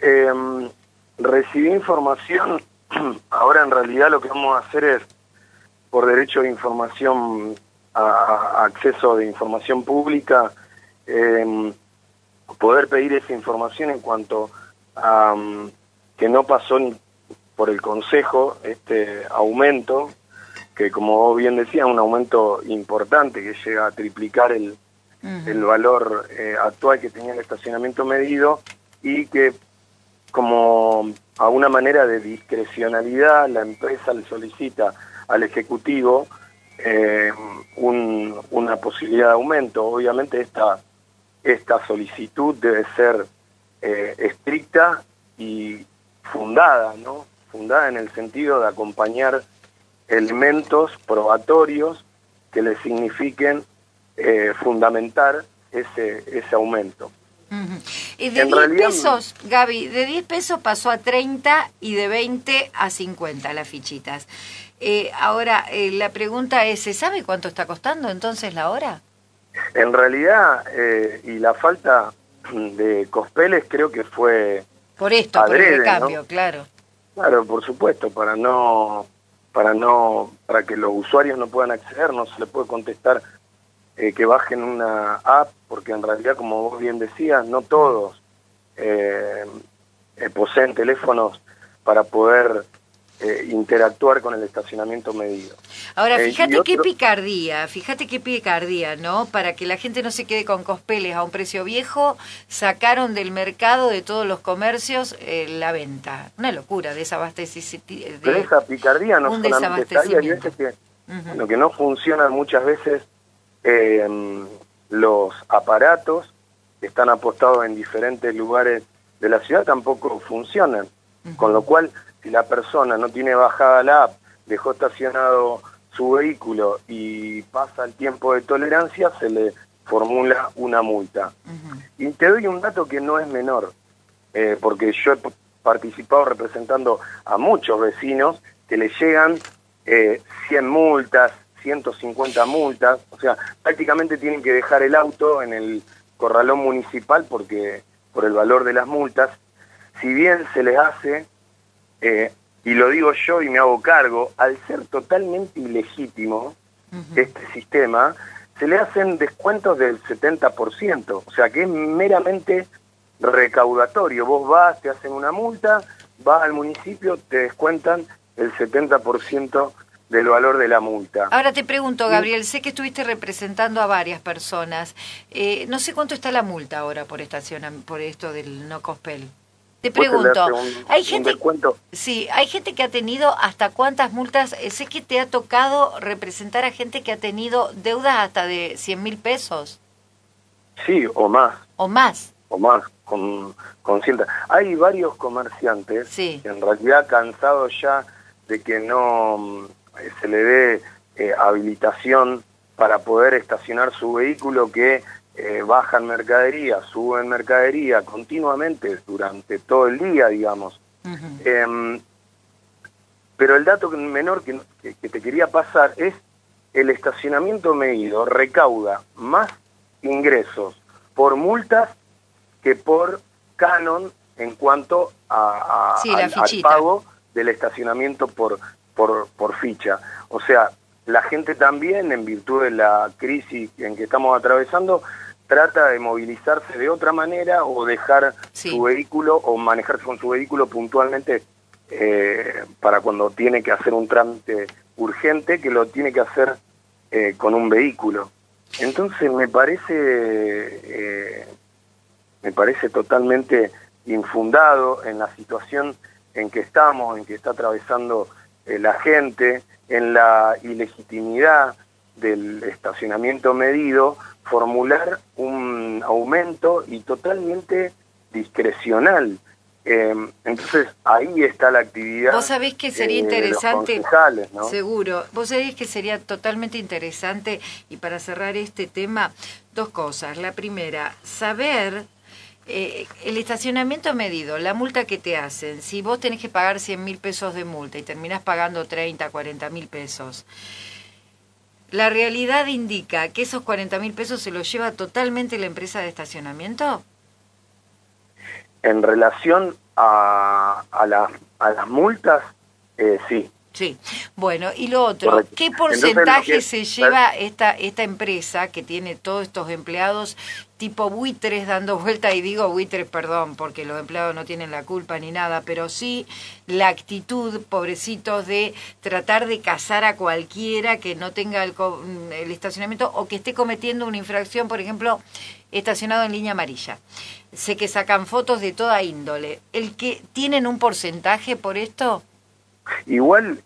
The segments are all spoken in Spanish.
Recibí información, ahora en realidad lo que vamos a hacer es, por derecho de información, a acceso de información pública, poder pedir esa información en cuanto a que no pasó ni por el Consejo este aumento, que como vos bien decías, un aumento importante que llega a triplicar el valor actual que tenía el estacionamiento medido, y que como a una manera de discrecionalidad la empresa le solicita al Ejecutivo una posibilidad de aumento. Obviamente esta solicitud debe ser estricta y fundada, ¿no? Fundada en el sentido de acompañar elementos probatorios que le signifiquen fundamentar ese aumento. De 10 pesos, Gaby, de 10 pesos pasó a 30 y de 20 a 50 las fichitas. Ahora, la pregunta es, ¿se sabe cuánto está costando entonces la hora? En realidad, y la falta de Cospeles creo que fue por esto, adrede, por el recambio, ¿no? Claro. Claro, por supuesto, para que los usuarios no puedan acceder, no se le puede contestar que bajen una app, porque en realidad, como vos bien decías, no todos poseen teléfonos para poder interactuar con el estacionamiento medido. Ahora, fíjate qué picardía, ¿no? Para que la gente no se quede con Cospeles a un precio viejo, sacaron del mercado de todos los comercios la venta. Una locura, desabastecimiento. Pero esa picardía no solamente está ahí, hay veces que, lo que no funcionan muchas veces los aparatos que están apostados en diferentes lugares de la ciudad tampoco funcionan, con lo cual si la persona no tiene bajada la app, dejó estacionado su vehículo y pasa el tiempo de tolerancia, se le formula una multa. Y te doy un dato que no es menor, porque yo he participado representando a muchos vecinos que les llegan 100 multas, 150 multas, o sea, prácticamente tienen que dejar el auto en el corralón municipal porque por el valor de las multas. Si bien se les hace, y lo digo yo y me hago cargo, al ser totalmente ilegítimo este sistema, se le hacen descuentos del 70%, o sea que es meramente recaudatorio. Vos vas, te hacen una multa, vas al municipio, te descuentan el 70% del valor de la multa. Ahora te pregunto, Gabriel, sé que estuviste representando a varias personas. No sé cuánto está la multa ahora por esto del no Cospel. Te pregunto, hay gente que ha tenido hasta cuántas multas. Sé que te ha tocado representar a gente que ha tenido deudas hasta de 100.000 pesos. Sí, o más. O más. O más, con cierta. Hay varios comerciantes que en realidad cansados ya de que no se le dé habilitación para poder estacionar su vehículo, que bajan mercadería, suben mercadería continuamente durante todo el día, digamos. Pero el dato menor que te quería pasar es el estacionamiento medido recauda más ingresos por multas que por canon en cuanto al pago del estacionamiento por ficha. O sea, la gente también, en virtud de la crisis en que estamos atravesando, trata de movilizarse de otra manera o dejar su vehículo o manejarse con su vehículo puntualmente para cuando tiene que hacer un trámite urgente, que lo tiene que hacer con un vehículo. Entonces me parece totalmente infundado en la situación en que estamos, en que está atravesando la gente, en la ilegitimidad del estacionamiento medido, formular un aumento y totalmente discrecional. Entonces ahí está la actividad. Vos sabés que sería interesante, ¿no? Seguro, vos sabés que sería totalmente interesante, y para cerrar este tema, dos cosas. La primera, saber el estacionamiento medido, la multa que te hacen, si vos tenés que pagar 100.000 pesos de multa y terminás pagando 30, 40.000 pesos, ¿la realidad indica que esos 40.000 pesos se los lleva totalmente la empresa de estacionamiento? En relación a las multas, sí. Sí, bueno, y lo otro, Correcto. ¿qué porcentaje Entonces, se lleva esta empresa que tiene todos estos empleados tipo buitres dando vuelta? Y digo buitres, perdón, porque los empleados no tienen la culpa ni nada, pero sí la actitud, pobrecitos, de tratar de cazar a cualquiera que no tenga el estacionamiento o que esté cometiendo una infracción, por ejemplo, estacionado en línea amarilla. Sé que sacan fotos de toda índole. ¿El que tienen un porcentaje por esto? Igual,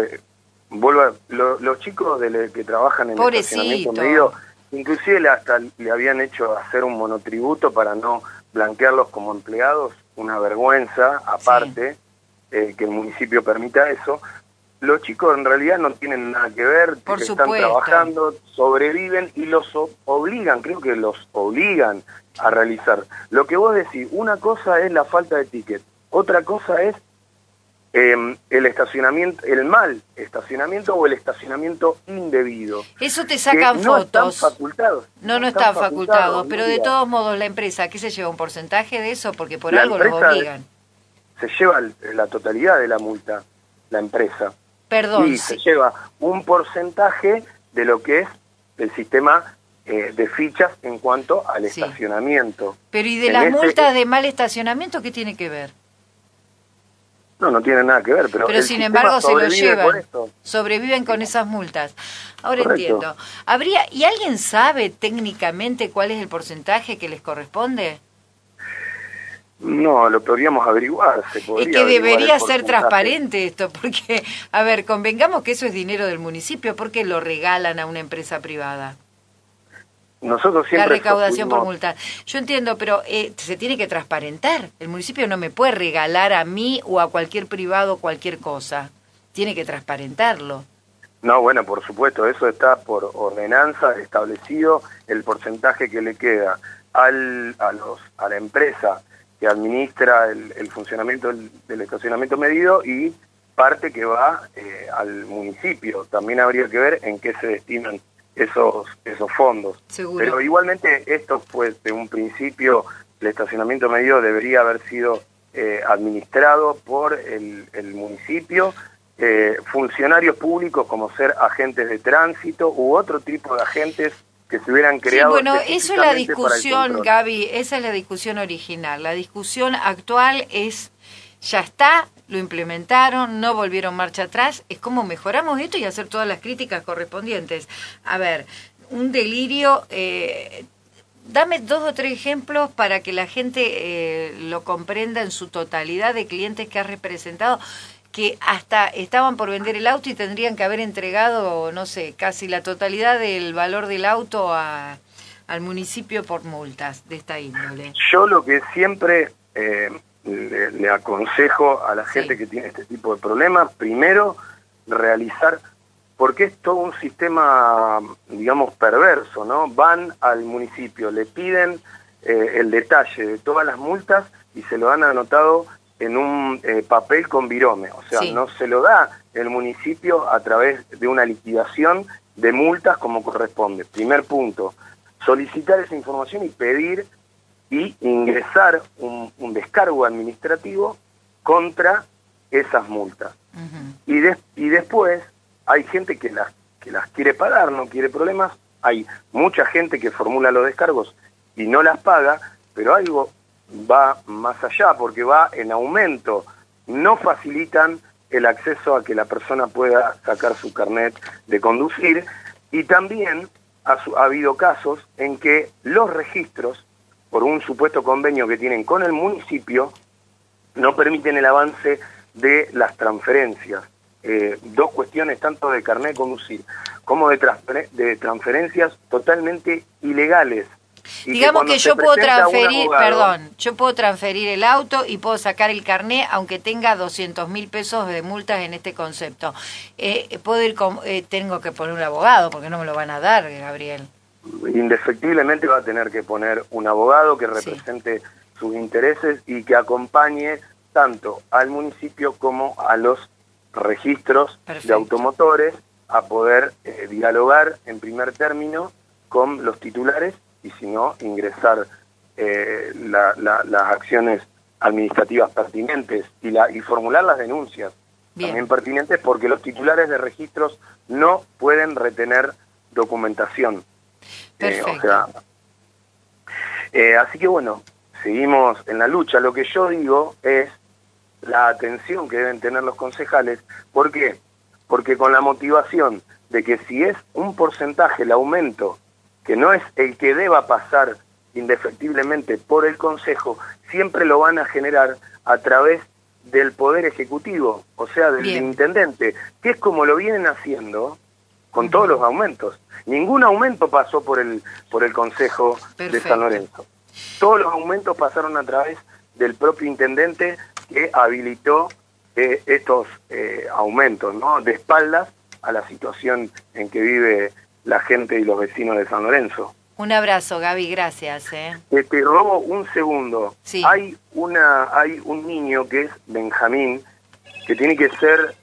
los chicos que trabajan en el estacionamiento Pobrecito. medido, inclusive hasta le habían hecho hacer un monotributo para no blanquearlos como empleados, una vergüenza aparte, que el municipio permita eso. Los chicos en realidad no tienen nada que ver, Por están supuesto. trabajando, sobreviven y los obligan, creo que los obligan a realizar. Lo que vos decís, una cosa es la falta de ticket, otra cosa es el estacionamiento, el mal estacionamiento o el estacionamiento indebido. Eso te sacan no fotos. Están facultados. No están facultados, pero de no. todos modos la empresa, ¿qué se lleva? ¿Un porcentaje de eso? Porque por La algo los empresa obligan. Se lleva la totalidad de la multa, la empresa. Perdón. Y se lleva un porcentaje de lo que es el sistema de fichas en cuanto al estacionamiento. Pero ¿y de las multas de mal estacionamiento qué tiene que ver? No tiene nada que ver, pero sin embargo se lo llevan, con sobreviven con esas multas. Ahora Correcto. entiendo. ¿Y alguien sabe técnicamente cuál es el porcentaje que les corresponde? No, lo podríamos averiguar. Es que debería ser transparente esto, porque, a ver, convengamos que eso es dinero del municipio, ¿por qué lo regalan a una empresa privada? Nosotros siempre la recaudación por multa. Yo entiendo, pero se tiene que transparentar. El municipio no me puede regalar a mí o a cualquier privado cualquier cosa. Tiene que transparentarlo. No, bueno, por supuesto, eso está por ordenanza establecido, el porcentaje que le queda a la empresa que administra el funcionamiento del estacionamiento medido y parte que va al municipio. También habría que ver en qué se destinan esos fondos. Seguro. Pero igualmente esto fue de un principio, el estacionamiento medido debería haber sido administrado por el municipio, funcionarios públicos como ser agentes de tránsito u otro tipo de agentes que se hubieran creado. Sí, bueno, eso es la discusión, Gaby, esa es la discusión original. La discusión actual es, ya está, lo implementaron, no volvieron marcha atrás, es como mejoramos esto y hacer todas las críticas correspondientes. A ver, un delirio, dame 2 o 3 ejemplos para que la gente lo comprenda en su totalidad, de clientes que has representado, que hasta estaban por vender el auto y tendrían que haber entregado, no sé, casi la totalidad del valor del auto al municipio por multas de esta índole. Yo lo que siempre le aconsejo a la gente que tiene este tipo de problemas, primero realizar, porque es todo un sistema, digamos, perverso, ¿no? Van al municipio, le piden el detalle de todas las multas y se lo han anotado en un papel con virome, o sea, no se lo da el municipio a través de una liquidación de multas como corresponde. Primer punto, solicitar esa información y pedir y ingresar un descargo administrativo contra esas multas. Y después hay gente que las quiere pagar, no quiere problemas, hay mucha gente que formula los descargos y no las paga, pero algo va más allá porque va en aumento. No facilitan el acceso a que la persona pueda sacar su carnet de conducir y también ha habido casos en que los registros, por un supuesto convenio que tienen con el municipio, no permiten el avance de las transferencias. 2 cuestiones, tanto de carnet de conducir como de transferencias totalmente ilegales. Digamos que yo puedo transferir, yo puedo transferir el auto y puedo sacar el carné aunque tenga 200.000 pesos de multas en este concepto. Puedo ir tengo que poner un abogado porque no me lo van a dar, Gabriel. Indefectiblemente va a tener que poner un abogado que represente sus intereses y que acompañe tanto al municipio como a los registros de automotores a poder dialogar en primer término con los titulares y si no, ingresar las acciones administrativas pertinentes y formular las denuncias también pertinentes, porque los titulares de registros no pueden retener documentación. Así que bueno, seguimos en la lucha. Lo que yo digo es la atención que deben tener los concejales. ¿Por qué? Porque con la motivación de que si es un porcentaje el aumento, que no es el que deba pasar indefectiblemente por el Consejo, siempre lo van a generar a través del Poder Ejecutivo, o sea, del Intendente, que es como lo vienen haciendo con todos los aumentos. Ningún aumento pasó por el Consejo de San Lorenzo. Todos los aumentos pasaron a través del propio Intendente, que habilitó estos aumentos, ¿no? De espaldas a la situación en que vive la gente y los vecinos de San Lorenzo. Un abrazo, Gaby, gracias. Te robo un segundo. Sí. Hay un niño que es Benjamín, que tiene que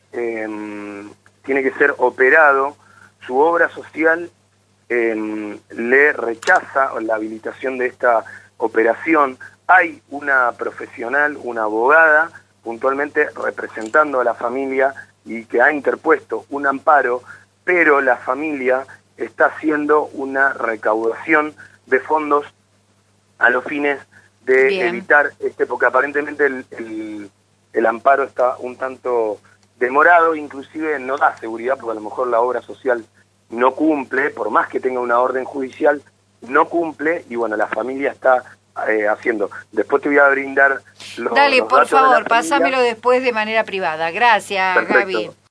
ser operado. Su obra social le rechaza la habilitación de esta operación. Hay una profesional, una abogada, puntualmente representando a la familia y que ha interpuesto un amparo, pero la familia está haciendo una recaudación de fondos a los fines de evitar, porque aparentemente el amparo está un tanto demorado, inclusive no da seguridad, porque a lo mejor la obra social no cumple, por más que tenga una orden judicial, no cumple, y bueno, la familia está haciendo. Después te voy a brindar Dale, por favor, pásamelo después de manera privada. Gracias, Perfecto. Gaby.